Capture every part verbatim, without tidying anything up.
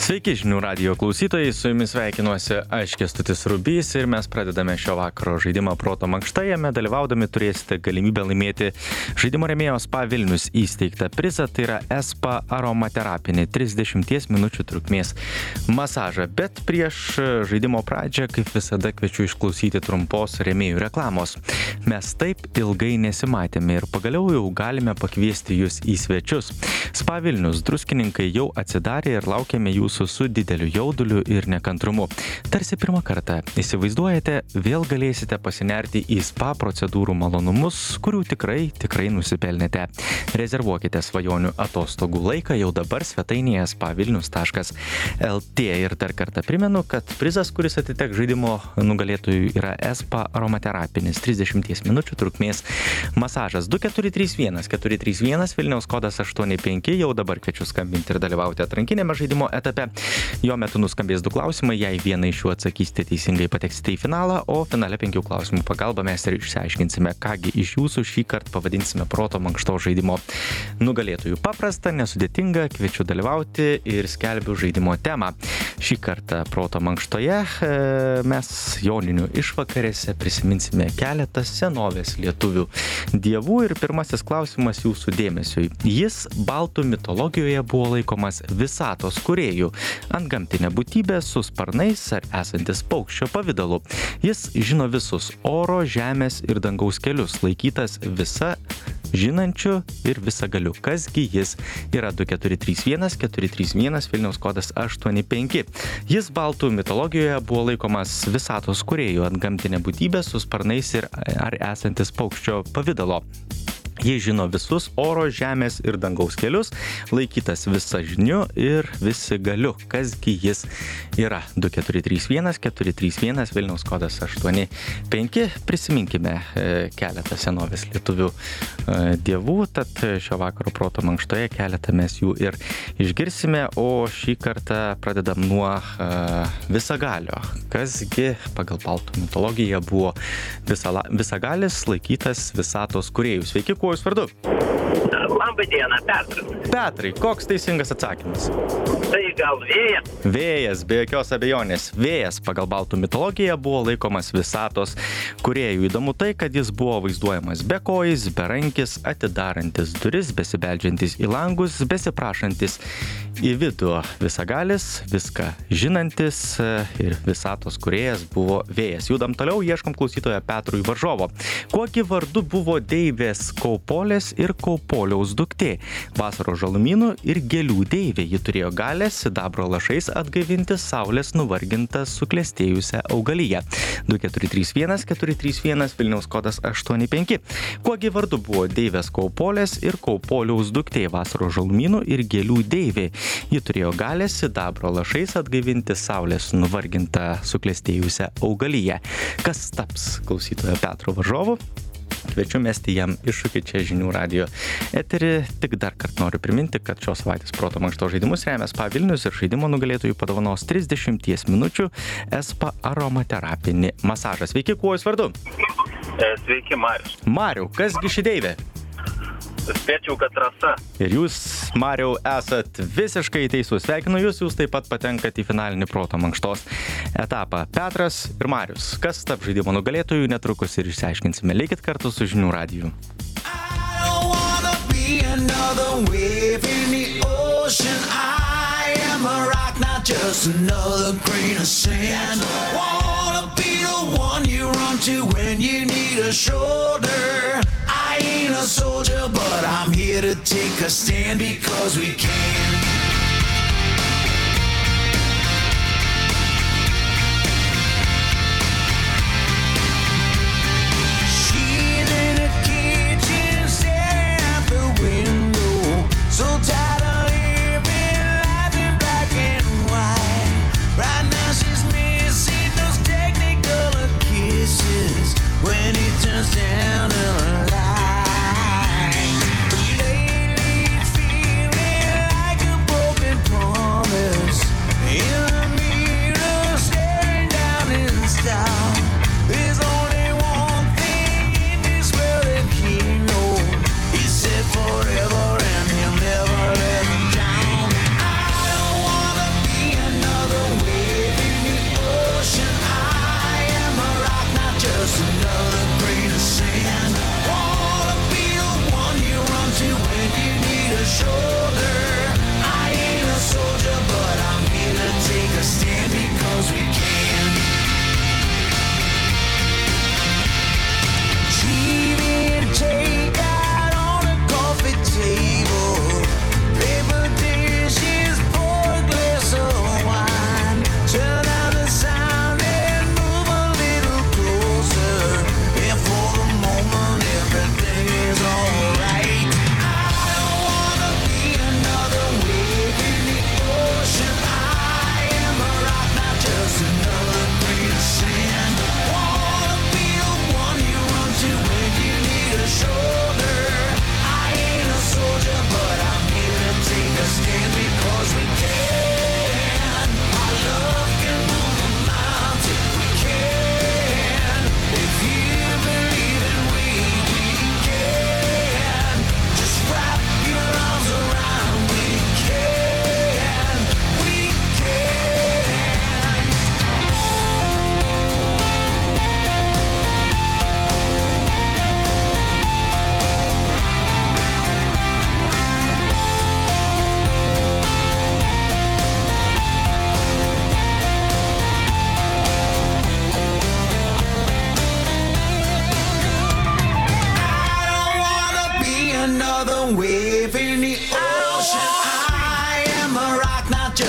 Sveiki žinių radijo klausytojai, su jumis sveikinuosi aš Kęstutis Rubys ir mes pradedame šio vakaro žaidimą Proto mankšta. Jame dalyvaudami turėsite galimybę laimėti žaidimo rėmėjo Spa Vilnius įsteigtą prizą, tai yra Spa aromaterapinį trisdešimties minučių trukmės masažą. Bet prieš žaidimo pradžią, kaip visada, kviečiu išklausyti trumpos rėmėjų reklamos. Mes taip ilgai nesimatėme ir pagaliau jau galime pakviesti jūs į svečius. Spa Vilnius druskininkai jau atsidarė ir laukiame jūsų su dideliu jauduliu ir nekantrumu. Tarsi pirmą kartą įsivaizduojate, vėl galėsite pasinerti į spa procedūrų malonumus, kurių tikrai, tikrai nusipelnėte. Rezervuokite svajonių atostogų laiką jau dabar svetainėje spa vilnius taškas el tė. Ir dar kartą primenu, kad prizas, kuris atiteks žaidimo nugalėtojui, yra Spa aromaterapinis trisdešimties minučių trukmės masažas. du keturi trys vienas keturi trys vienas Vilniaus kodas aštuoni penki. Jau dabar kviečiu skambinti ir dalyvauti atrankinėme žaidimo etape. Jo metu nuskambės du klausimai, jei vieną iš jų atsakysite teisingai, pateksite į finalą, o finale penkių klausimų pagalba mes ir išsiaiškinsime, kągi iš jūsų šį kartą pavadinsime Proto mankšto žaidimo nugalėtojų. Paprasta, nesudėtinga, kviečiu dalyvauti ir skelbiu žaidimo temą. Šį kartą Proto mankštoje mes joninių išvakarėse prisiminsime keletą senovės lietuvių dievų ir pirmasis klausimas jūsų dėmesiui. Jis baltų mitologijoje buvo laikomas visatos kūrėjų, antgamtinė būtybė su sparnais ar esantis paukščio pavidalu. Jis žino visus oro, žemės ir dangaus kelius, laikytas visa žinančiu ir visagaliu. Kasgi jis yra? Du keturi trys vienas keturi trys vienas Vilniaus kodas aštuoni penki. Jis baltų mitologijoje buvo laikomas visatos kūrėjų, antgamtinė būtybė su sparnais ir ar esantis paukščio pavidalo. Jis žino visus oro, žemės ir dangaus kelius, laikytas visažiniu ir visigaliu. Kasgi jis yra? Du keturi trys vienas keturi trys vienas Vilniaus kodas aštuoni penki. Prisiminkime e, keletą senovės lietuvių e, dievų, tad šio vakaro Proto mankštoje keletą mes jų ir išgirsime, o šį kartą pradedam nuo e, visagalio. Kasgi pagal baltų mitologiją buvo visala, visagalis, laikytas visatos kūrėjų. Sveiki, kuo jūs vardu? Labą dieną, Petras. Petrai, koks teisingas atsakymas? Tai gal vėjas? Vėjas, be jokios abejonės. Vėjas pagal baltų mitologiją buvo laikomas visatos kūrėjų. Įdomu tai, kad jis buvo vaizduojamas bekojis, berankis, atidarantis duris, besibeldžiantis į langus, besiprašantis į vidų. Visagalis, viską žinantis ir visatos kūrėjas buvo vėjas. Judam toliau, ieškom klausytojo Petrui varžovo. Kuogi vardu buvo deivės Kaupolės ir Kaupoliaus duktė? Vasaros žalumynų ir gėlių deivė. Ji turėjo galę sidabro lašais atgaivinti saulės nuvargintą suklestėjusią augaliją. Du keturi trys vienas keturi trys vienas Vilniaus kodas aštuoni penki. Kuogi vardu buvo deivės Kaupolės ir Kaupoliaus duktė? Vasaros žalumynų ir gėlių deivė. Ji turėjo galę sidabro lašais atgaivinti saulės nuvargintą suklestėjusią augaliją. Kas taps klausytojo Petro varžovu? Kviečiu mesti jam iššūkį čia žinių radijo eterį. Tik dar kartą noriu priminti, kad šios savaitės Proto mankšto žaidimus remia Spa Vilnius ir žaidimo nugalėtojų padovanos trisdešimties minučių Spa aromaterapinį masažą. Sveiki, kuo jūs vardu? Sveiki, Marius. Mariau, kasgi ši deivė? Spėčiau, kad Rasa. Ir jūs, Mariau, esat visiškai teisus. Sveikinu jūs, jūs taip pat patenkat į finalinį Proto mankštos etapą. Petras ir Marius, kas tap žaidimo nugalėtojų, netrukus ir išsiaiškinsime. Likit kartu su žinių radiju. I ain't a soldier, but I'm here to take a stand because we can. She's in a kitchen, staring out the window, so tired of living life in black and white. Right now she's missing those technicolor kisses when he turns down the light. Lately feeling like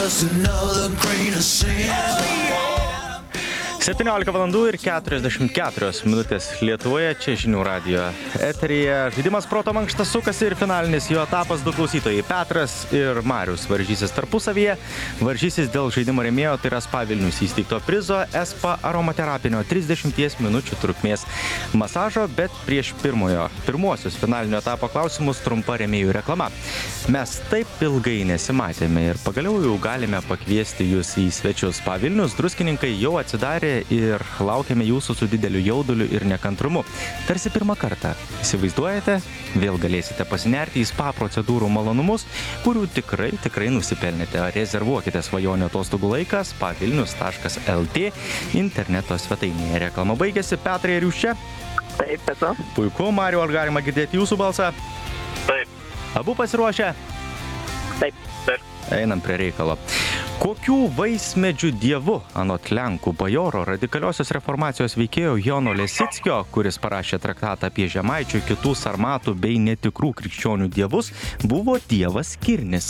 just another grain of sand. septyniolika valandų ir keturiasdešimt keturios minutės Lietuvoje, čia Žinių radijo eteryje. Žaidimas proto mankšta sukasi ir finalinis jo etapas. Du klausytojai Petras ir Marius varžysis tarpusavyje. Varžysis dėl žaidimo rėmėjo, tai yra Spa Vilnius įsteigto prizo Espa aromaterapinio trisdešimties minučių trukmės masažo, bet prieš pirmojo, pirmuosius finalinio etapo klausimus trumpa rėmėjų reklama. Mes taip ilgai nesimatėme ir pagaliau jau galime pakviesti jūs į svečius. Spa Vilnius druskininkai jau atsidarė ir laukiame jūsų su dideliu jauduliu ir nekantrumu. Tarsi pirmą kartą. Įsivaizduojate? Vėl galėsite pasinerti į spa procedūrų malonumus, kurių tikrai, tikrai nusipelnėte. Rezervuokite svajonių atostogų laiką spa vilnius taškas lt interneto svetainėje. Reklama baigėsi. Petrai, ar jūs čia? Taip, esu. Puiku, Mariu, ar galima girdėti jūsų balsą? Taip. Abu pasiruošę? Taip. Taip. Einam prie reikalo. Kokių vaismedžių dievu, anot Lenkų bajoro radikaliosios reformacijos veikėjo Jono Lesickio, kuris parašė traktatą apie žemaičių, kitų sarmatų bei netikrų krikščionių dievus, buvo dievas Kirnis?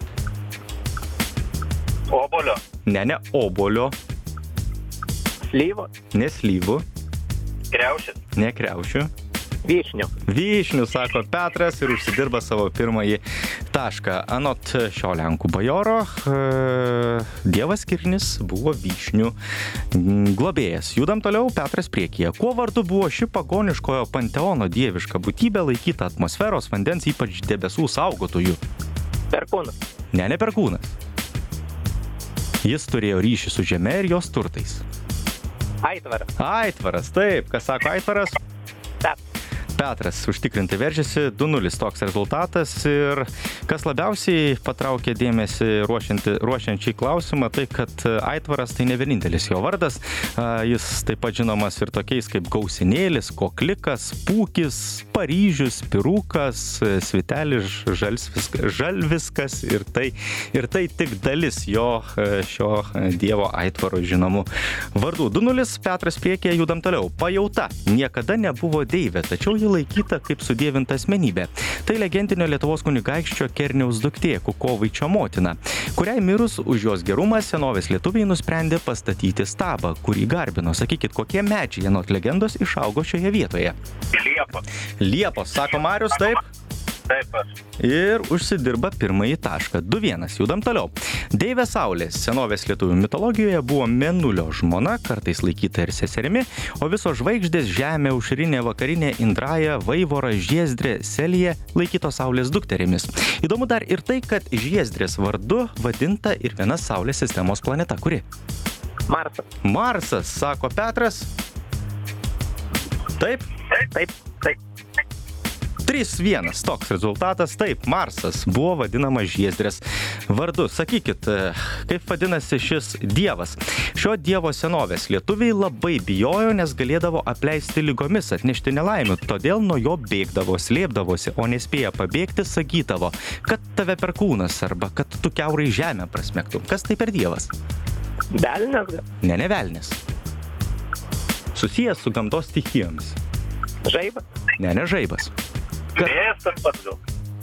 Obolio. Ne, ne obolio. Slyvo. Ne slyvų. Kriaušės. Ne kriaušių. Vyšnių. Vyšnių, sako Petras ir užsidirba savo pirmąjį tašką. Anot šio Lenkų bajoro, e, dievas Kirnis buvo vyšnių globėjas. Judam toliau, Petras priekyje. Kuo vardu buvo ši pagoniškojo panteono dieviška būtybė laikyta atmosferos, vandens, ypač debesų saugotojų? Perkūnas. Ne, ne Perkūnas. Jis turėjo ryšį su žeme ir jos turtais. Aitvaras. Aitvaras, taip. Kas sako Aitvaras? Taip. Petras užtikrintai veržėsi, du nulis toks rezultatas ir kas labiausiai patraukė dėmesį ruošiant, ruošiant šį klausimą, tai kad Aitvaras tai ne vienintelis jo vardas, jis taip pat žinomas ir tokiais kaip Gausinėlis, Koklikas, Pūkis, Paryžius, Pirūkas, Svitelis, Žalviskas, Žalviskas ir tai, ir tai tik dalis jo šio dievo Aitvaro žinomų vardų. du nulis, Petras priekyje, judam toliau. Pajauta niekada nebuvo deivė, tačiau laikyta kaip sudievinta asmenybė. Tai legendinio Lietuvos kunigaikščio Kerniaus duktė, Kukovaičio motina, kuriai mirus už jos gerumą senovės lietuviai nusprendė pastatyti stabą, kurį garbino. Sakykit, kokie medžiai anot legendos išaugo šioje vietoje? Liepos. Liepos, sako Marius, taip? Taip, aš. Ir užsidirba pirmąjį tašką. du vienas, judam toliau. Deivė Saulė senovės lietuvių mitologijoje buvo Mėnulio žmona, kartais laikyta ir seserimi, o visos žvaigždės Žemė, Aušrinė, Vakarinė, Indraja, Vaivora, Žiezdrė, Selija laikytos Saulės dukterimis. Įdomu dar ir tai, kad Žiezdrės vardu vadinta ir viena Saulės sistemos planeta. Kuri? Marsas. Marsas, sako Petras. Taip? Taip, taip, taip. trys vienas toks rezultatas. Taip, Marsas buvo vadinamas Žiezdrės vardu. Sakykit, kaip vadinasi šis dievas? Šio dievo senovės lietuviai labai bijojo, nes galėdavo apleisti lygomis, atnešti nelaimių. Todėl nuo jo bėgdavo, slėpdavosi, o nespėję pabėgti, sakydavo, kad tave perkūnas arba kad tu kiaurai žemę prasmegtum. Kas tai per dievas? Velnias gal? Ne, ne velnias. Susijęs su gamtos stichijomis. Žaibas. Ne, ne žaibas. Vėjas tas pats gal.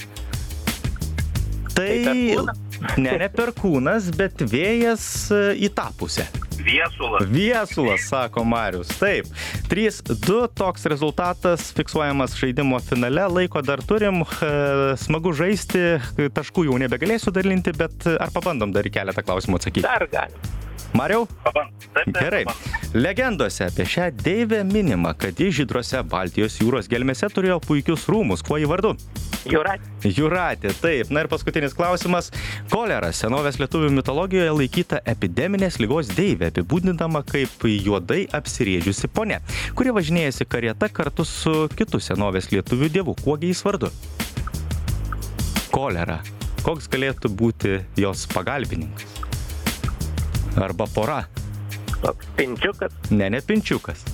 Tai, ne, ne perkūnas, bet vėjas į tą pusę. Viesulas. Viesulas, sako Marius. Taip. trys du toks rezultatas fiksuojamas žaidimo finale. Laiko dar turim. Smagu žaisti. Taškų jau nebegalėsiu dalinti, bet ar pabandom dar į keletą klausimų atsakyti? Dar galim. Mariau? Pabandom. Taip, taip, Gerai. pabandom. Legendose apie šią deivę minima, kad ji žydrose Baltijos jūros gelmėse turėjo puikius rūmus. Kuo jį vardu? Jūratė. Jūratė, taip. Na ir paskutinis klausimas. Kolera senovės lietuvių mitologijoje laikyta epideminės ligos deivė, apibūdindama kaip juodai apsirėdžiusi ponia, kuri važinėjasi karieta kartu su kitu senovės lietuvių dievu. Kuogi jis vardu? Kolera. Koks galėtų būti jos pagalbininkas? Arba pora? Toks pinčiukas. Ne, ne pinčiukas.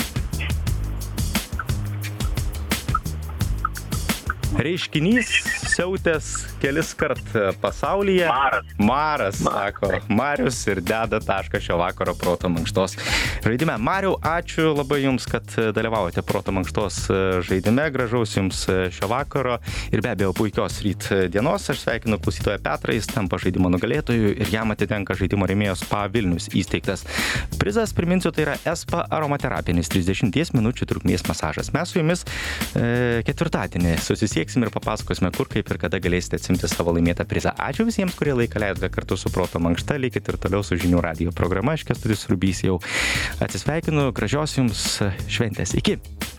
Reiškinys apsiautęs kelis kart pasaulyje. Maras. Maras, sako Marius ir deda tašką šio vakaro Proto mankštos žaidime. Mariau, ačiū labai Jums, kad dalyvavote Proto mankštos žaidime. Gražaus Jums šio vakaro ir be abejo puikios ryt dienos. Aš sveikinu klausytoją Petrą, jis tampa žaidimo nugalėtojų ir jam atitenka žaidimo rėmėjo Spa Vilnius įsteigtas prizas. Priminsiu, tai yra Espa aromaterapinis trisdešimties minučių trukmės masažas. Mes su Jumis e, ketvirtadienį susisieksim ir papasakosime, kur, kaip ir kada galėsite atsimti savo laimėtą prizą. Ačiū visiems, kurie laiką leidote kartu su Proto mankšta. Likit ir toliau su Žinių radijo programa. Aš Kęstutis Rubys jau atsisveikinu. Gražios Jums šventės. Iki.